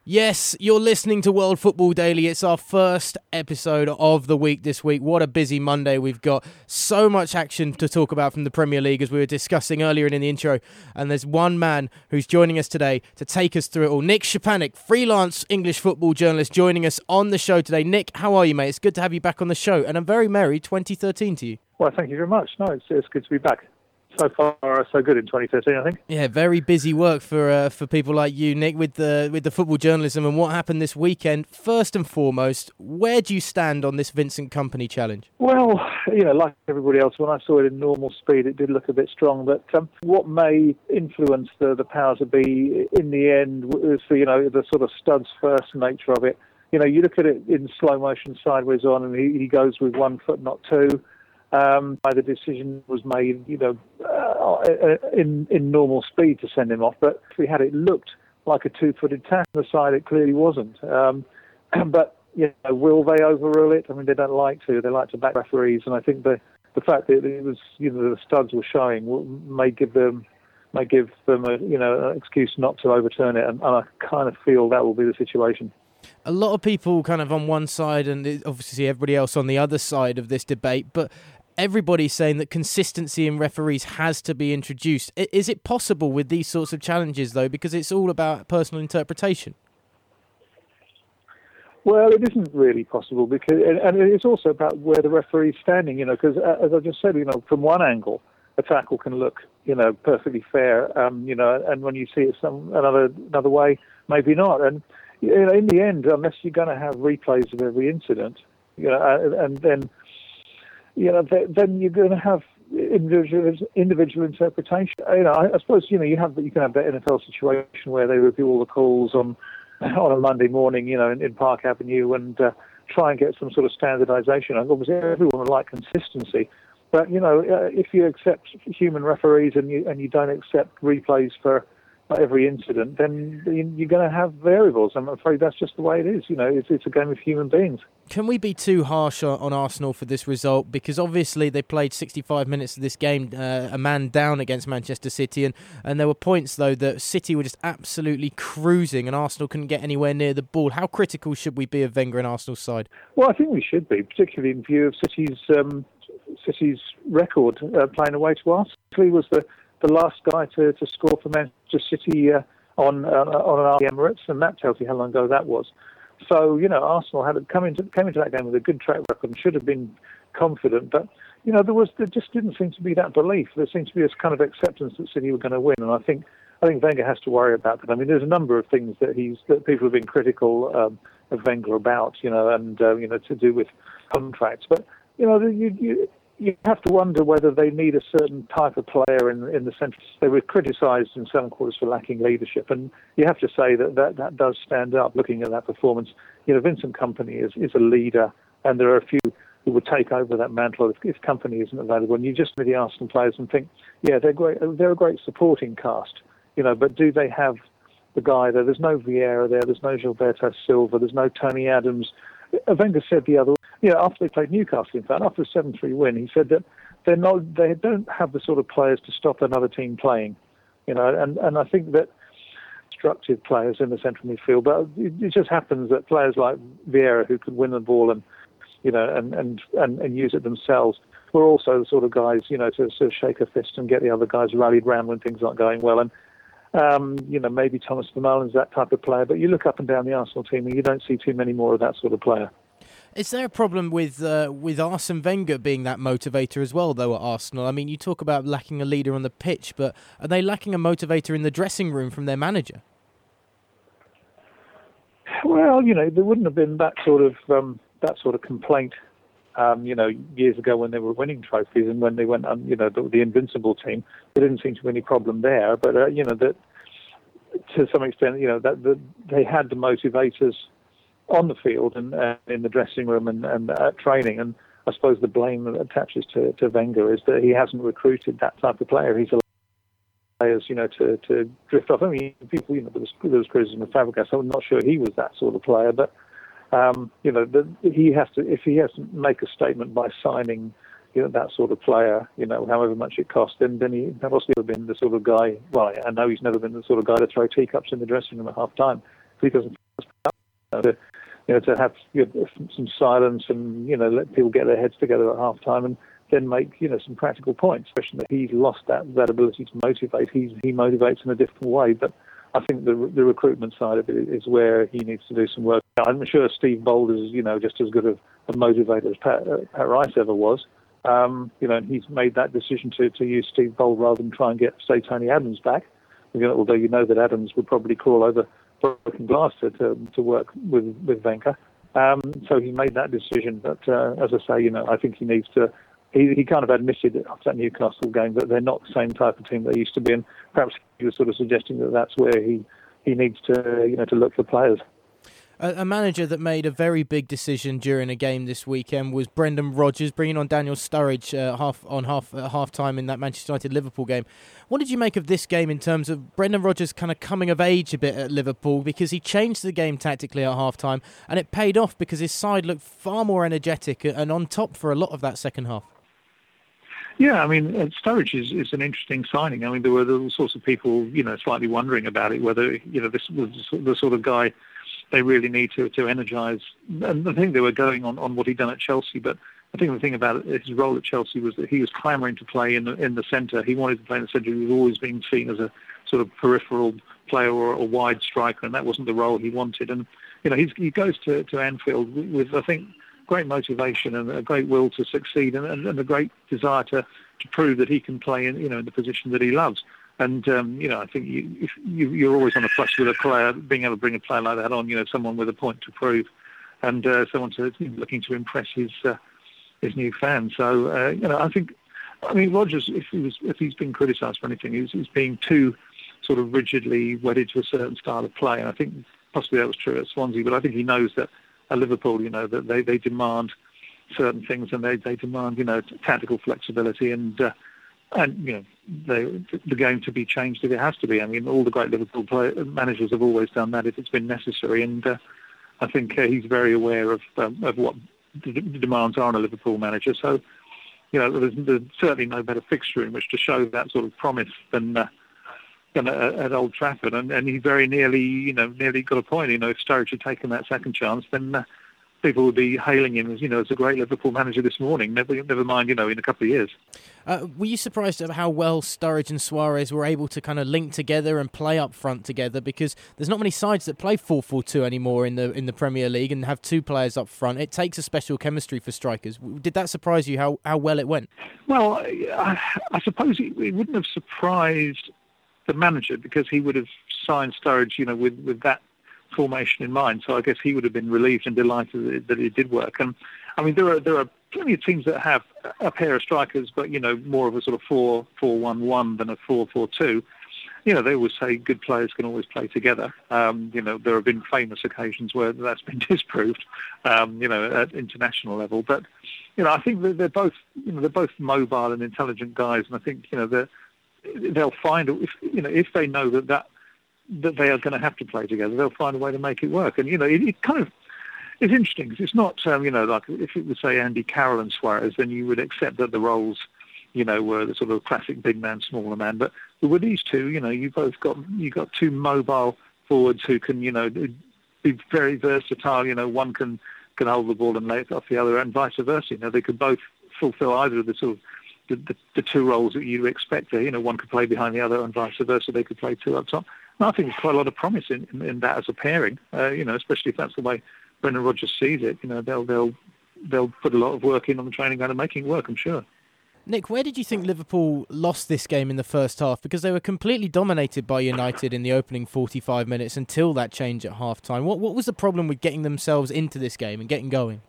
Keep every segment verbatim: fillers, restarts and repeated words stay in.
Yes, you're listening to World Football Daily. It's our first episode of the week this week. What a busy Monday we've got. So much action to talk about from the Premier League, as we were discussing earlier in the intro. And there's one man who's joining us today to take us through it all. Nick Szczepanik, freelance English football journalist, joining us on the show today. Nick, how are you, mate? It's good to have you back on the show. And a very merry twenty thirteen to you. Well, thank you very much. No, it's, it's good to be back. So far, so good in twenty thirteen, I think. Yeah, very busy work for uh, for people like you, Nick, with the with the football journalism and what happened this weekend. First and foremost, where do you stand on this Vincent Kompany challenge? Well, you know, like everybody else, when I saw it in normal speed, it did look a bit strong. But um, what may influence the, the powers that be in the end is, the, you know, the sort of studs first nature of it. You know, you look at it in slow motion, sideways on, and he, he goes with one foot, not two. Um, the decision was made, you know, uh, in in normal speed to send him off. But if we had it looked like a two-footed tackle on the side, it clearly wasn't. Um, but you know, will they overrule it? I mean, they don't like to. They like to back referees, and I think the the fact that it was, you know, the studs were showing will, may give them may give them a, you know, an excuse not to overturn it. And, and I kind of feel that will be the situation. A lot of people kind of on one side and obviously everybody else on the other side of this debate, but everybody's saying that consistency in referees has to be introduced. Is it possible with these sorts of challenges, though, because it's all about personal interpretation? Well, it isn't really possible, because, and it's also about where the referee's standing, you know, because as I just said, you know, from one angle, a tackle can look, you know, perfectly fair, um, you know, and when you see it some another another way, maybe not. And you know, in the end, unless you're going to have replays of every incident, you know, and then you know, then you're going to have individual individual interpretation. You know, I, I suppose you know you have you can have that N F L situation where they review all the calls on on a Monday morning, you know, in, in Park Avenue, and uh, try and get some sort of standardization. And obviously, everyone would like consistency, but you know, uh, if you accept human referees and you and you don't accept replays for every incident, then you're going to have variables. I'm afraid that's just the way it is. You know, it's, it's a game of human beings. Can we be too harsh on Arsenal for this result? Because obviously they played sixty-five minutes of this game, uh, a man down against Manchester City, and, and there were points, though, that City were just absolutely cruising and Arsenal couldn't get anywhere near the ball. How critical should we be of Wenger and Arsenal's side? Well, I think we should be, particularly in view of City's um, City's record uh, playing away to Arsenal. He was the the last guy to, to score for Manchester City uh, on uh, on an Emirates, and that tells you how long ago that was. So, you know, Arsenal had come into came into that game with a good track record and should have been confident, but you know, there was there just didn't seem to be that belief. There seemed to be this kind of acceptance that City were going to win, and I think I think Wenger has to worry about that. I mean, there's a number of things that he's that people have been critical um, of Wenger about, you know, and uh, you know, to do with contracts, but you know, you. you You have to wonder whether they need a certain type of player in in the centre. They were criticised in some quarters for lacking leadership, and you have to say that that, that does stand up looking at that performance. You know, Vincent Kompany is, is a leader, and there are a few who would take over that mantle if, if Kompany isn't available. And you just look at the Arsenal players and think, yeah, they're great. They're a great supporting cast, you know, but do they have the guy there? There's no Vieira there. There's no Gilberto Silva. There's no Tony Adams. Wenger said the other, you know, after they played Newcastle, in fact, after a seven three win, he said that they're not, they don't have the sort of players to stop another team playing, you know, and, and I think that destructive players in the central midfield, but it, it just happens that players like Vieira, who could win the ball and, you know, and, and, and, and use it themselves, were also the sort of guys, you know, to sort of shake a fist and get the other guys rallied round when things aren't going well. And, um, you know, maybe Thomas Vermeulen's that type of player, but you look up and down the Arsenal team and you don't see too many more of that sort of player. Is there a problem with uh, with Arsene Wenger being that motivator as well, though, at Arsenal? I mean, you talk about lacking a leader on the pitch, but are they lacking a motivator in the dressing room from their manager? Well, you know, there wouldn't have been that sort of um, that sort of complaint, um, you know, years ago when they were winning trophies and when they went on, you know, the, the invincible team. There didn't seem to be any problem there, but uh, you know, that to some extent, you know, that the, they had the motivators on the field and uh, in the dressing room and, and at training. And I suppose the blame that attaches to, to Wenger is that he hasn't recruited that type of player. He's allowed players, you know, to, to drift off. I mean, people, you know, there was, there was criticism of Fabregas. I'm not sure he was that sort of player, but, um, you know, the, he has to, if he has to make a statement by signing, you know, that sort of player, you know, however much it costs, then, then he has never been the sort of guy, well, I know he's never been the sort of guy to throw teacups in the dressing room at half time. If he doesn't Uh, to, you know, to have you know, some silence and you know let people get their heads together at half time and then make you know some practical points. Especially that he's lost that, that ability to motivate. He's, he motivates in a different way, but I think the the recruitment side of it is where he needs to do some work. I'm sure Steve Bold is you know just as good a, a motivator as Pat, uh, Pat Rice ever was. Um, you know, and he's made that decision to, to use Steve Bold rather than try and get, say, Tony Adams back. You know, although you know that Adams would probably crawl over broken glass to, to, to work with, with Wenger. Um, so he made that decision. But uh, as I say, you know, I think he needs to. He, he kind of admitted after that Newcastle game that they're not the same type of team they used to be, and perhaps he was sort of suggesting that that's where he, he needs to, you know, to look for players. A manager that made a very big decision during a game this weekend was Brendan Rodgers, bringing on Daniel Sturridge uh, half on half at half time in that Manchester United Liverpool game. What did you make of this game in terms of Brendan Rodgers kind of coming of age a bit at Liverpool, because he changed the game tactically at half time and it paid off because his side looked far more energetic and on top for a lot of that second half? Yeah, I mean, uh, Sturridge is, is an interesting signing. I mean, there were all sorts of people, you know, slightly wondering about it, whether, you know, this was the sort of guy they really need to, to energise. And I think they were going on, on what he'd done at Chelsea, but I think the thing about it, his role at Chelsea was that he was clamouring to play in the, in the centre. He wanted to play in the centre. He was always being seen as a sort of peripheral player or a wide striker, and that wasn't the role he wanted. And, you know, he's, he goes to, to Anfield with, with, I think, great motivation and a great will to succeed and, and, and a great desire to, to prove that he can play in, you know, in the position that he loves. And, um, you know, I think you, if you, you're always on a plus with a player, being able to bring a player like that on, you know, someone with a point to prove and uh, someone to, you know, looking to impress his uh, his new fans. So, uh, you know, I think, I mean, Rodgers, if, he was, if he's been criticised for anything, he's, he's being too sort of rigidly wedded to a certain style of play. And I think possibly that was true at Swansea, but I think he knows that at Liverpool, you know, that they, they demand certain things and they, they demand, you know, tactical flexibility and, uh, and you know, they, the game to be changed if it has to be. I mean, all the great Liverpool play, managers have always done that if it's been necessary. And uh, I think uh, he's very aware of um, of what the demands are on a Liverpool manager. So, you know, there's, there's certainly no better fixture in which to show that sort of promise than uh, than at, at Old Trafford. And, and he very nearly, you know, nearly got a point. You know, if Sturridge had taken that second chance, then uh, people would be hailing him as, you know, as a great Liverpool manager this morning. Never, never mind, you know, in a couple of years. Uh, were you surprised at how well Sturridge and Suarez were able to kind of link together and play up front together? Because there's not many sides that play four four two anymore in the in the Premier League and have two players up front. It takes a special chemistry for strikers. Did that surprise you how, how well it went? Well, I, I suppose it, it wouldn't have surprised the manager because he would have signed Sturridge, you know, with, with that formation in mind. So I guess he would have been relieved and delighted that it, that it did work. And I mean, there are there are plenty of teams that have a pair of strikers, but you know, more of a sort of four four one one than a four four two. You know, they always say good players can always play together. Um, you know, there have been famous occasions where that's been disproved. Um, you know, at international level. But you know, I think that they're both you know they're both mobile and intelligent guys, and I think you know they they'll find if you know if they know that that that they are going to have to play together, they'll find a way to make it work. And, you know, it, it kind of is interesting because it's not, um, you know, like if it was, say, Andy Carroll and Suarez, then you would accept that the roles, you know, were the sort of classic big man, smaller man. But with these two, you know, you've both got, you've got two mobile forwards who can, you know, be very versatile. You know, one can, can hold the ball and lay it off the other and vice versa. You know, they could both fulfill either of the sort of the, the, the two roles that you expect there. You know, one could play behind the other and vice versa. They could play two up top. I think there's quite a lot of promise in, in, in that as a pairing, uh, you know, especially if that's the way Brendan Rodgers sees it. You know, they'll they'll they'll put a lot of work in on the training ground and making it work, I'm sure. Nick, where did you think Liverpool lost this game in the first half? Because they were completely dominated by United in the opening forty-five minutes until that change at half-time. What what was the problem with getting themselves into this game and getting going?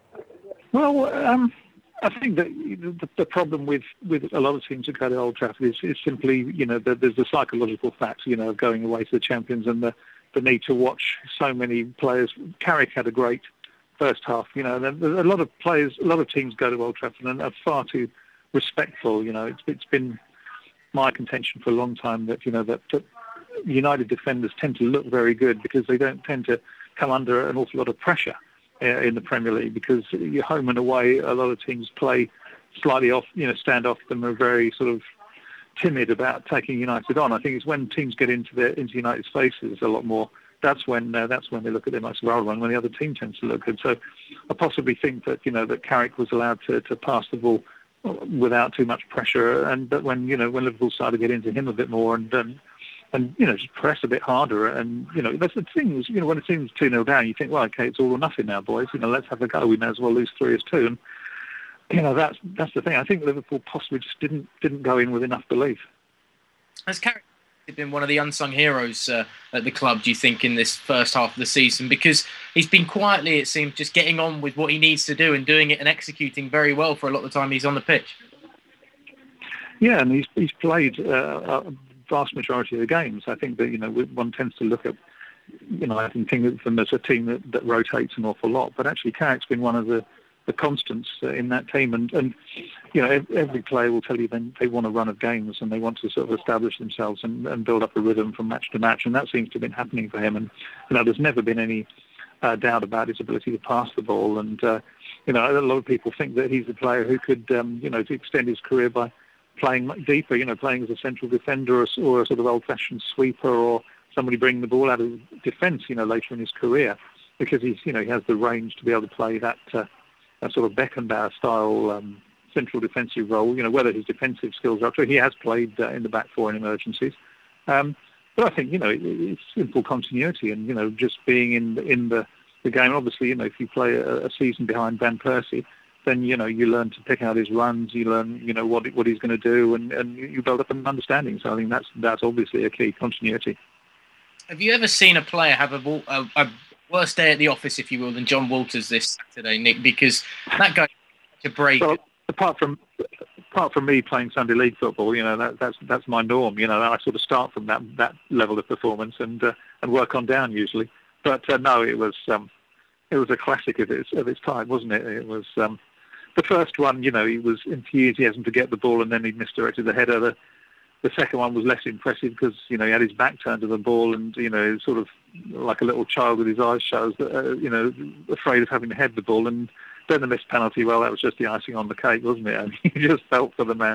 Well, um, I think that the, the problem with, with a lot of teams that go to Old Trafford is, is simply, you know, the, there's the psychological facts, you know, of going away to the champions and the, the need to watch so many players. Carrick had a great first half, you know, and a lot of players, a lot of teams go to Old Trafford and are far too respectful. You know, it's, it's been my contention for a long time that, you know, that, that United defenders tend to look very good because they don't tend to come under an awful lot of pressure in the Premier League because you're home and away. A lot of teams play slightly off, you know, stand off them, are very sort of timid about taking United on. I think it's when teams get into their into United's faces a lot more that's when uh, that's when they look at their most valuable one, when the other team tends to look good. So I possibly think that, you know, that Carrick was allowed to, to pass the ball without too much pressure, and that when, you know, when Liverpool started to get into him a bit more and um, and you know, just press a bit harder, and you know, that's the thing is, you know, when it seems two nil down, you think, well, okay, it's all or nothing now, boys. You know, let's have a go. We may as well lose three as two, and you know, that's that's the thing. I think Liverpool possibly just didn't didn't go in with enough belief. Has Carrick been one of the unsung heroes uh, at the club, do you think, in this first half of the season? Because he's been quietly, it seems, just getting on with what he needs to do and doing it and executing very well for a lot of the time he's on the pitch. Yeah, and he's he's played uh, a vast majority of the games. I think that, you know, one tends to look at, you know, I think think of them as a team that, that rotates an awful lot, but actually Carrick's been one of the the constants uh, in that team, and, and you know, every player will tell you then they want a run of games and they want to sort of establish themselves and, and build up a rhythm from match to match, and that seems to have been happening for him. And you know, there's never been any uh, doubt about his ability to pass the ball, and uh, you know, a lot of people think that he's a player who could um, you know, to extend his career by playing much deeper, you know, playing as a central defender or, or a sort of old-fashioned sweeper, or somebody bringing the ball out of defence, you know, later in his career, because he's, you know, he has the range to be able to play that. Uh, a sort of Beckenbauer-style um, central defensive role, you know, whether his defensive skills are up to it. He has played uh, in the back four in emergencies. Um, but I think, you know, it, it's simple continuity and, you know, just being in the, in the, the game. Obviously, you know, if you play a, a season behind Van Persie, then, you know, you learn to pick out his runs, you learn, you know, what what he's going to do, and, and you build up an understanding. So I think that's that's obviously a key, continuity. Have you ever seen a player have a, a, a worse day at the office, if you will, than John Walters this Saturday, Nick? Because that guy to break. Well, apart from apart from me playing Sunday League football, you know, that, that's that's my norm. You know, I sort of start from that that level of performance and uh, and work on down usually. But uh, no, it was um, it was a classic of its of its time, wasn't it? It was um, the first one. You know, he was enthusiasm to get the ball, and then he misdirected the header. The, The second one was less impressive because, you know, he had his back turned to the ball and, you know, sort of like a little child with his eyes shut, uh, you know, afraid of having to head the ball. And then the missed penalty, well, that was just the icing on the cake, wasn't it? And you just felt for the man.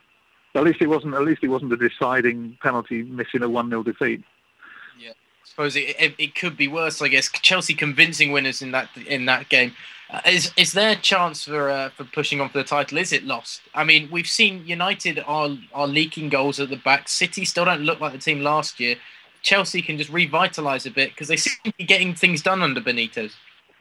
At least it wasn't. At least it wasn't a deciding penalty, missing a one nil defeat. Yeah, I suppose it, it it could be worse. I guess Chelsea convincing winners in that in that game. Uh, is is there a chance for uh, for pushing on for the title? Is it lost? I mean, we've seen United are are leaking goals at the back. City still don't look like the team last year. Chelsea can just revitalise a bit because they seem to be getting things done under Benitez.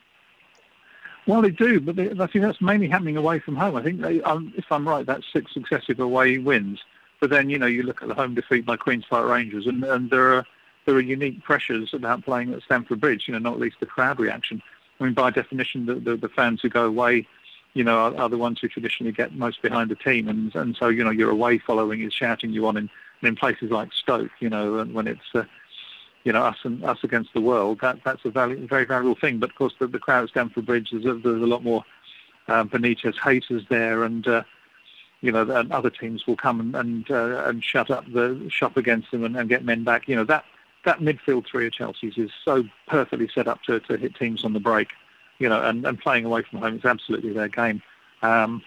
Well, they do, but they, I think that's mainly happening away from home. I think, they, um, if I'm right, that's six successive away wins. But then, you know, you look at the home defeat by Queen's Park Rangers, and, and there are there are unique pressures about playing at Stamford Bridge. You know, not least the crowd reaction. I mean, by definition, the, the, the fans who go away, you know, are, are the ones who traditionally get most behind the team. And and so, you know, your away following is shouting you on in, in places like Stoke, you know, and when it's, uh, you know, us and us against the world, that that's a value, very valuable thing. But, of course, the, the crowd at Stamford Bridge, there's a, there's a lot more um, Benitez haters there. And, uh, you know, and other teams will come and and, uh, and shut up the shop against them and, and get men back. You know, that that midfield three of Chelsea's is so perfectly set up to, to hit teams on the break, you know, and, and playing away from home is absolutely their game. Um,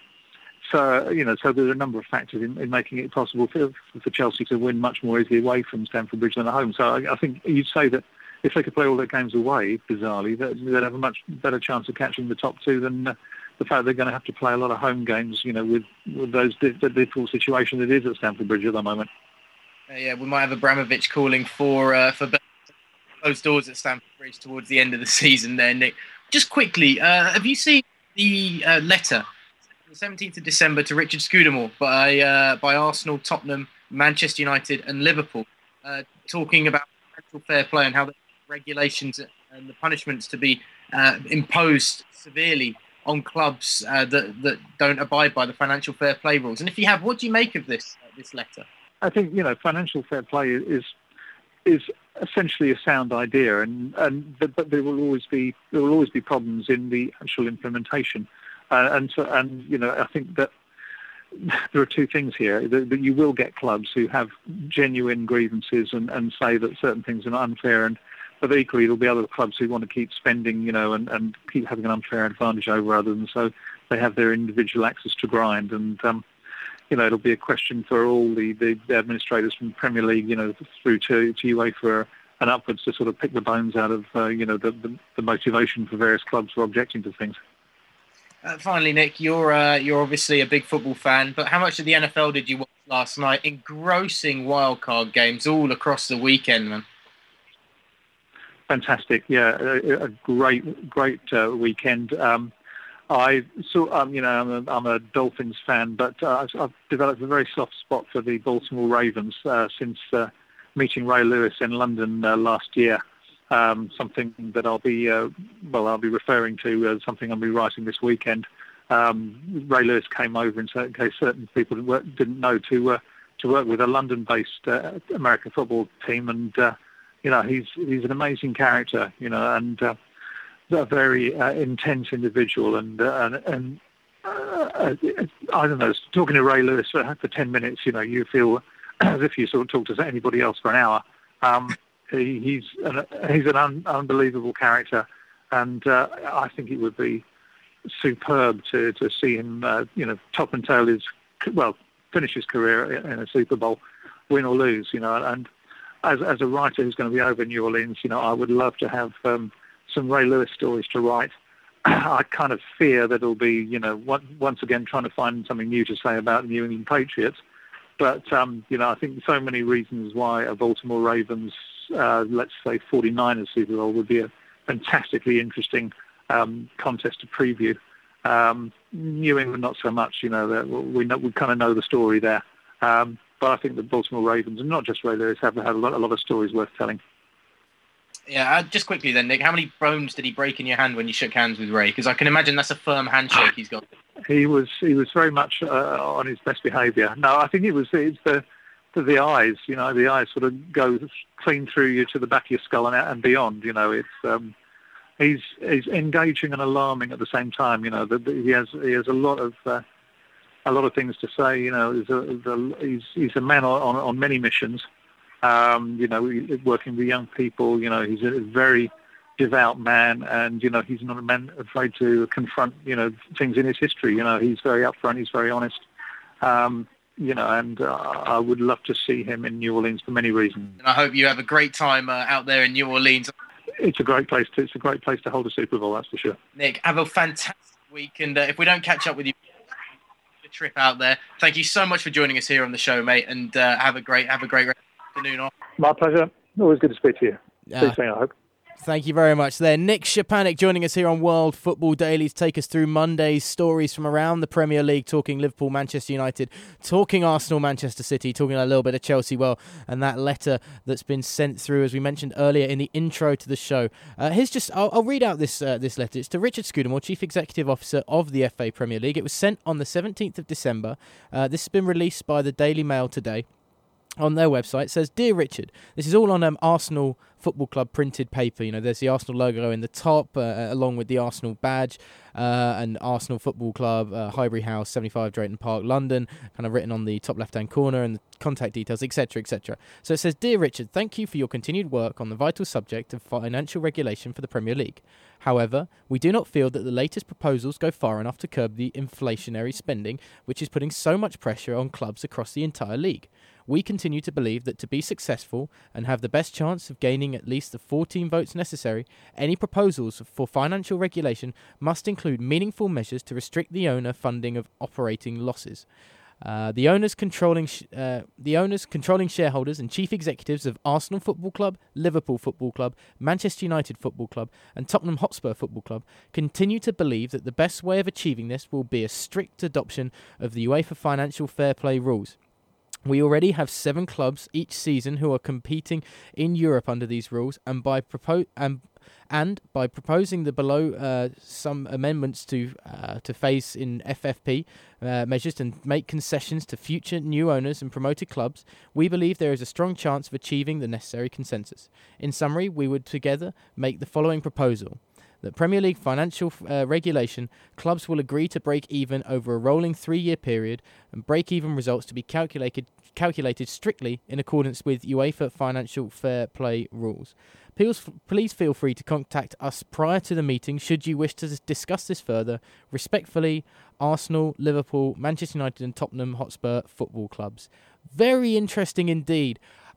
so, you know, so there are a number of factors in, in making it possible for, for Chelsea to win much more easily away from Stamford Bridge than at home. So I, I think you'd say that if they could play all their games away, bizarrely, that they'd have a much better chance of catching the top two than uh, the fact they're going to have to play a lot of home games, you know, with, with those the difficult situation that is at Stamford Bridge at the moment. Uh, yeah, we might have Abramovich calling for uh, for closed doors at Stamford Bridge towards the end of the season there, Nick. Just quickly, uh, have you seen the uh, letter, the seventeenth of December, to Richard Scudamore by uh, by Arsenal, Tottenham, Manchester United and Liverpool, uh, talking about financial fair play and how the regulations and the punishments to be uh, imposed severely on clubs uh, that, that don't abide by the financial fair play rules? And if you have, what do you make of this uh, this letter? I think, you know, financial fair play is is essentially a sound idea, and and but there will always be there will always be problems in the actual implementation, uh, and so and you know I think that there are two things here that, that you will get clubs who have genuine grievances and, and say that certain things are unfair, and but equally there'll be other clubs who want to keep spending, you know, and, and keep having an unfair advantage over others, and so they have their individual axes to grind. And um, you know, it'll be a question for all the, the, the administrators from the Premier League, you know, through to, to UEFA and upwards to sort of pick the bones out of uh, you know the, the the motivation for various clubs for objecting to things. Uh, finally, Nick, you're uh, you're obviously a big football fan, but how much of the N F L did you watch last night? Engrossing wildcard games all across the weekend, man. Fantastic, yeah, a, a great great uh, weekend. Um, I saw, um, you know, I'm a, I'm a Dolphins fan, but uh, I've developed a very soft spot for the Baltimore Ravens uh, since uh, meeting Ray Lewis in London uh, last year. Um, something that I'll be, uh, well, I'll be referring to uh, something I'll be writing this weekend. Um, Ray Lewis came over, in certain case, certain people didn't, work, didn't know, to uh, to work with a London-based uh, American football team, and uh, you know, he's he's an amazing character, you know, and uh, a very uh, intense individual, and uh, and, and uh, I don't know, talking to Ray Lewis for, for ten minutes, you know, you feel as if you sort of talk to anybody else for an hour. Um, he, he's an, he's an un, unbelievable character, and uh, I think it would be superb to, to see him, uh, you know, top and tail his, well, finish his career in a Super Bowl, win or lose, you know. And as as a writer who's going to be over in New Orleans, you know, I would love to have um, some Ray Lewis stories to write. I kind of fear that it'll be, you know, once again trying to find something new to say about the New England Patriots. But, um, you know, I think so many reasons why a Baltimore Ravens, uh, let's say forty-niners Super Bowl would be a fantastically interesting um, contest to preview. Um, New England, not so much, you know, that we know, we kind of know the story there. Um, but I think the Baltimore Ravens, and not just Ray Lewis, have had a lot, a lot of stories worth telling. Yeah, uh, just quickly then, Nick, how many bones did he break in your hand when you shook hands with Ray? Because I can imagine that's a firm handshake he's got. He was he was very much uh, on his best behaviour. No, I think it was it's the the eyes. You know, the eyes sort of go clean through you to the back of your skull and out and beyond. You know, it's um, he's he's engaging and alarming at the same time. You know, the, the, he has he has a lot of uh, a lot of things to say. You know, he's a, the, he's he's a man on on, on many missions. Um, you know, working with young people. You know, he's a very devout man, and you know, he's not a man afraid to confront, you know, things in his history. You know, he's very upfront, he's very honest. Um, you know, and uh, I would love to see him in New Orleans for many reasons. And I hope you have a great time uh, out there in New Orleans. It's a great place to. It's a great place to hold a Super Bowl, that's for sure. Nick, have a fantastic week, and uh, if we don't catch up with you, a trip out there. Thank you so much for joining us here on the show, mate, and uh, have a great, have a great afternoon off. My pleasure. Always good to speak to you. Uh, Speak soon, I hope. Thank you very much there. Nick Szczepanik joining us here on World Football Daily to take us through Monday's stories from around the Premier League, talking Liverpool, Manchester United, talking Arsenal, Manchester City, talking a little bit of Chelsea, well, and that letter that's been sent through, as we mentioned earlier in the intro to the show. Uh, here's just, I'll, I'll read out this uh, this letter. It's to Richard Scudamore, Chief Executive Officer of the F A Premier League. It was sent on the seventeenth of December. Uh, this has been released by the Daily Mail today. On their website, it says, "Dear Richard, this is all on um, Arsenal Football Club printed paper. You know, there's the Arsenal logo in the top, uh, along with the Arsenal badge, uh, and Arsenal Football Club, uh, Highbury House, seventy-five Drayton Park, London, kind of written on the top left-hand corner, and the contact details, et cetera, et cetera. So it says, "Dear Richard, thank you for your continued work on the vital subject of financial regulation for the Premier League. However, we do not feel that the latest proposals go far enough to curb the inflationary spending, which is putting so much pressure on clubs across the entire league. We continue to believe that to be successful and have the best chance of gaining at least the fourteen votes necessary, any proposals for financial regulation must include meaningful measures to restrict the owner funding of operating losses. Uh, the owners controlling sh- uh, the owners, controlling shareholders and chief executives of Arsenal Football Club, Liverpool Football Club, Manchester United Football Club and Tottenham Hotspur Football Club continue to believe that the best way of achieving this will be a strict adoption of the UEFA financial fair play rules. We already have seven clubs each season who are competing in Europe under these rules, and by propo- and, and by proposing the below uh, some amendments to uh, to phase in F F P uh, measures and make concessions to future new owners and promoted clubs, we believe there is a strong chance of achieving the necessary consensus. In summary, we would together make the following proposal. The Premier League financial uh, regulation, clubs will agree to break even over a rolling three-year period, and break-even results to be calculated calculated strictly in accordance with UEFA financial fair play rules. Please, please feel free to contact us prior to the meeting should you wish to discuss this further. Respectfully, Arsenal, Liverpool, Manchester United and Tottenham Hotspur Football Clubs." Very interesting indeed.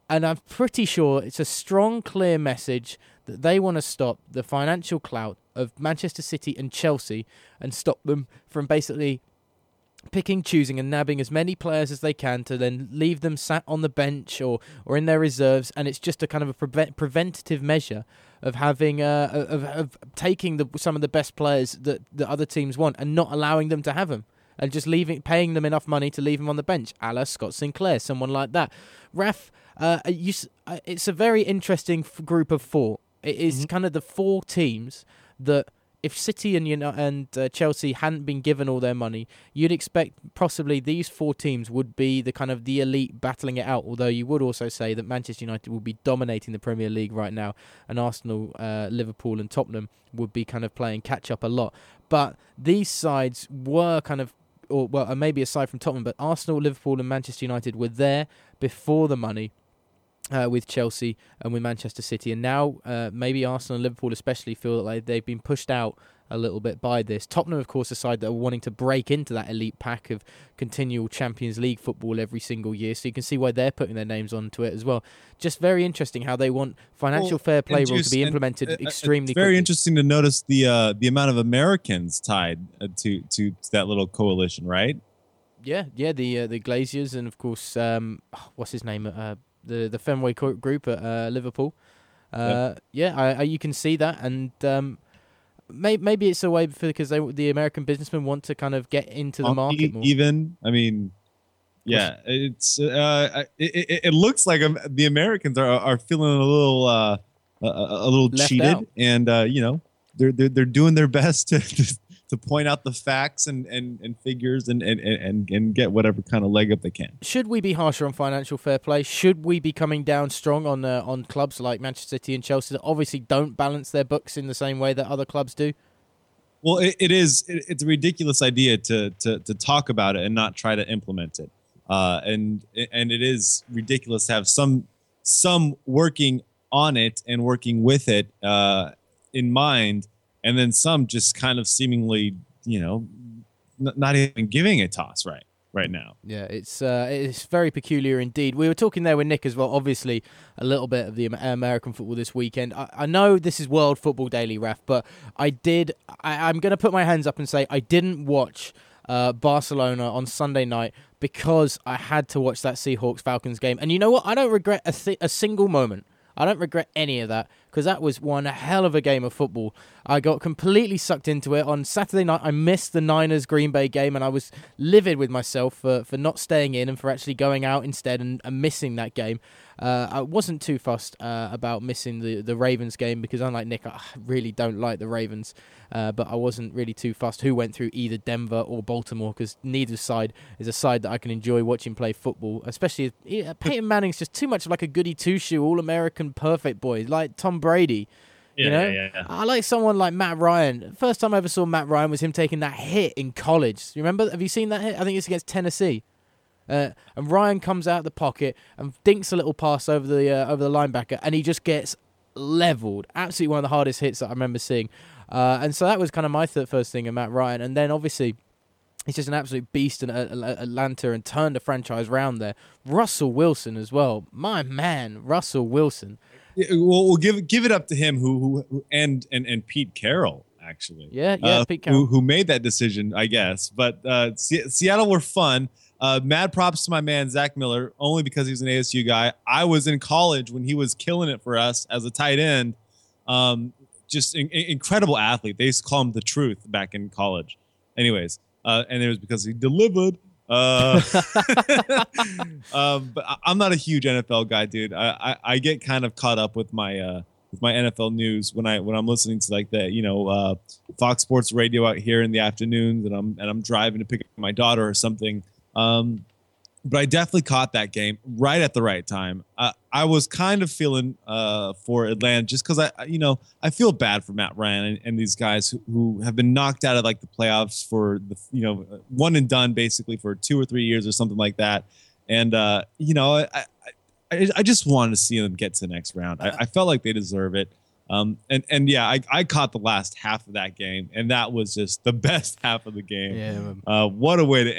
and I'm pretty sure it's a strong, clear message that they want to stop the financial clout of Manchester City and Chelsea and stop them from basically picking, choosing and nabbing as many players as they can to then leave them sat on the bench or, or in their reserves. And it's just a kind of a preve- preventative measure of having uh, of, of taking the, some of the best players that the other teams want and not allowing them to have them. And just leaving, paying them enough money to leave them on the bench, a la Scott Sinclair, someone like that. Raf, uh, you, uh, it's a very interesting f- group of four. It is mm-hmm. kind of the four teams that, if City and and uh, Chelsea hadn't been given all their money, you'd expect possibly these four teams would be the kind of the elite battling it out. Although you would also say that Manchester United will be dominating the Premier League right now, and Arsenal, uh, Liverpool, and Tottenham would be kind of playing catch up a lot. But these sides were kind of, or well, maybe aside from Tottenham, but Arsenal, Liverpool, and Manchester United were there before the money. Uh, with Chelsea and with Manchester City, and now uh, maybe Arsenal and Liverpool especially feel like they've been pushed out a little bit by this. Tottenham, of course, a side that are wanting to break into that elite pack of continual Champions League football every single year, so you can see why they're putting their names onto it as well. Just very interesting how they want financial well, fair play rules to be implemented and, uh, extremely it's very quickly. Interesting to notice the uh, the amount of Americans tied uh, to, to that little coalition, right? Yeah, yeah, the uh, the Glaziers and, of course, um, what's his name? Uh, the the Fenway group at uh, Liverpool. Uh, yep. Yeah, I, I, you can see that, and um, may, maybe it's a way for because they, the American businessmen want to kind of get into the market more. Even, I mean, yeah, it's uh, it, it, it looks like um, the Americans are are feeling a little uh, a, a little Left cheated, out. and uh, you know they're they're they're doing their best to. to to point out the facts and, and, and figures and, and, and, and get whatever kind of leg up they can. Should we be harsher on financial fair play? Should we be coming down strong on uh, on clubs like Manchester City and Chelsea that obviously don't balance their books in the same way that other clubs do? Well, it, it is. It, it's a ridiculous idea to, to to talk about it and not try to implement it. Uh, and and it is ridiculous to have some some working on it and working with it uh, in mind, and then some just kind of seemingly, you know, n- not even giving a toss right right now. Yeah, it's uh, it's very peculiar indeed. We were talking there with Nick as well, obviously, a little bit of the American football this weekend. I, I know this is World Football Daily, Raf, but I did, I, I'm going to put my hands up and say I didn't watch uh, Barcelona on Sunday night because I had to watch that Seahawks-Falcons game. And you know what? I don't regret a, th- a single moment. I don't regret any of that because that was one hell of a game of football. I got completely sucked into it. On Saturday night, I missed the Niners-Green Bay game, and I was livid with myself for, for not staying in and for actually going out instead and, and missing that game. Uh, I wasn't too fussed uh, about missing the, the Ravens game because, unlike Nick, I really don't like the Ravens. Uh, but I wasn't really too fussed who went through either Denver or Baltimore because neither side is a side that I can enjoy watching play football. Especially, yeah, Peyton Manning's just too much of like a goody two-shoe, all-American perfect boy, like Tom Brady. Yeah, you know, yeah, yeah. I like someone like Matt Ryan. First time I ever saw Matt Ryan was him taking that hit in college. You remember? Have you seen that hit? I think it's against Tennessee. Uh, and Ryan comes out of the pocket and dinks a little pass over the uh, over the linebacker, and he just gets leveled. Absolutely one of the hardest hits that I remember seeing. Uh, and so that was kind of my th- first thing in Matt Ryan. And then obviously he's just an absolute beast in Atlanta and turned the franchise round there. Russell Wilson as well. My man, Russell Wilson. Yeah, well, we'll give give it up to him who, who and and and Pete Carroll actually. Yeah, yeah, uh, Pete Carroll who, who made that decision, I guess. But uh, C- Seattle were fun. Uh, mad props to my man Zach Miller, only because he's an A S U guy. I was in college when he was killing it for us as a tight end. Um, just in, in, incredible athlete. They used to call him the Truth back in college. Anyways, uh, and it was because he delivered. Uh, um, but I, I'm not a huge N F L guy, dude. I, I, I get kind of caught up with my uh, with my N F L news when I when I'm listening to like the you know uh, Fox Sports Radio out here in the afternoons, and I'm and I'm driving to pick up my daughter or something. Um, but I definitely caught that game right at the right time. Uh, I was kind of feeling uh, for Atlanta just because I, you know, I feel bad for Matt Ryan and, and these guys who, who have been knocked out of like the playoffs for the, you know, one and done basically for two or three years or something like that. And uh, you know, I, I I just wanted to see them get to the next round. I, I felt like they deserve it. Um, and, and yeah, I, I caught the last half of that game, and that was just the best half of the game. Yeah, uh, what a way to end it.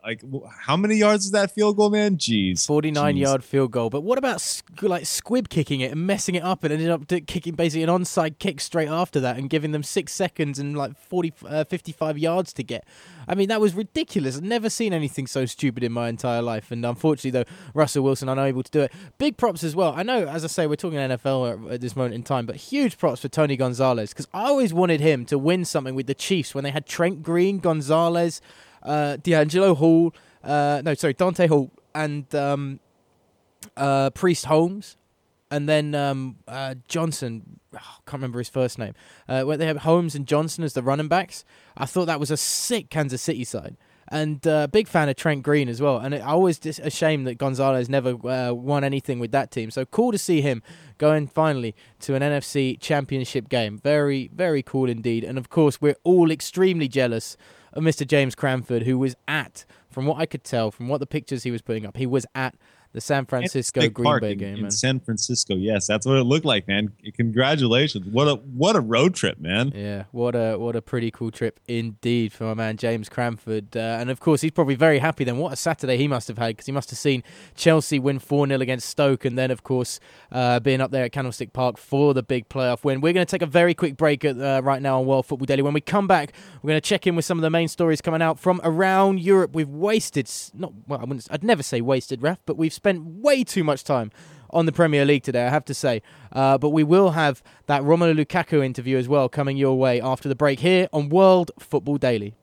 Like, how many yards is that field goal, man? Jeez. forty-nine Jeez. yard field goal. But what about squ- like Squib kicking it and messing it up and ended up d- kicking basically an onside kick straight after that and giving them six seconds and like forty, uh, fifty-five yards to get? I mean, that was ridiculous. I've never seen anything so stupid in my entire life. And unfortunately, though, Russell Wilson unable to do it. Big props as well. I know, as I say, we're talking N F L at, at this moment in time, but huge props for Tony Gonzalez, because I always wanted him to win something with the Chiefs when they had Trent Green, Gonzalez, uh, D'Angelo Hall, uh, no, sorry, Dante Hall, and um, uh, Priest Holmes. And then um, uh, Johnson, oh, I can't remember his first name, uh, where they have Holmes and Johnson as the running backs. I thought that was a sick Kansas City side. And uh, big fan of Trent Green as well. And it, I always just a shame that Gonzalez never uh, won anything with that team. So cool to see him going finally to an N F C championship game. Very, very cool indeed. And of course, we're all extremely jealous of Mister James Cranford, who was at, from what I could tell, from what the pictures he was putting up, he was at the San Francisco Green Park Bay in, game, in man. San Francisco, yes, that's what it looked like, man. Congratulations! What a what a road trip, man. Yeah, what a what a pretty cool trip indeed for my man James Cranford. Uh, and of course, he's probably very happy then. What a Saturday he must have had, because he must have seen Chelsea win four nil against Stoke, and then, of course, uh, being up there at Candlestick Park for the big playoff win. We're going to take a very quick break at, uh, right now on World Football Daily. When we come back, we're going to check in with some of the main stories coming out from around Europe. We've wasted, not well, I wouldn't, I'd never say wasted, Ref, but we've spent way too much time on the Premier League today, I have to say. Uh, but we will have that Romelu Lukaku interview as well coming your way after the break here on World Football Daily.